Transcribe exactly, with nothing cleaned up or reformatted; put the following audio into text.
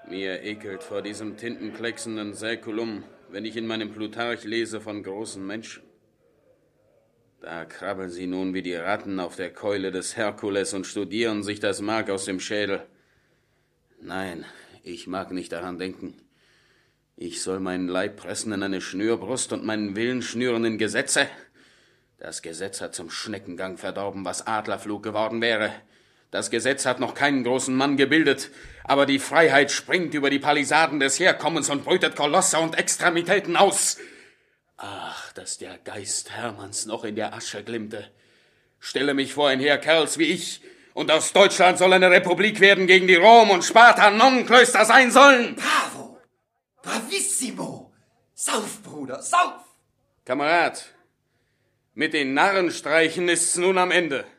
Mir ekelt vor diesem tintenklecksenden Säkulum, wenn ich in meinem Plutarch lese von großen Menschen. Da krabbeln sie nun wie die Ratten auf der Keule des Herkules und studieren sich das Mark aus dem Schädel. Nein, ich mag nicht daran denken. Ich soll meinen Leib pressen in eine Schnürbrust und meinen Willen schnüren in Gesetze. Das Gesetz hat zum Schneckengang verdorben, was Adlerflug geworden wäre. Das Gesetz hat noch keinen großen Mann gebildet, aber die Freiheit springt über die Palisaden des Herkommens und brütet Kolosse und Extremitäten aus. Ach, dass der Geist Hermanns noch in der Asche glimmte. Stelle mich vor ein Heer Kerls wie ich, und aus Deutschland soll eine Republik werden, gegen die Rom und Sparta Nonnenklöster sein sollen. Bravo! Bravissimo! Sauf, Bruder, sauf! Kamerad, mit den Narrenstreichen ist's nun am Ende.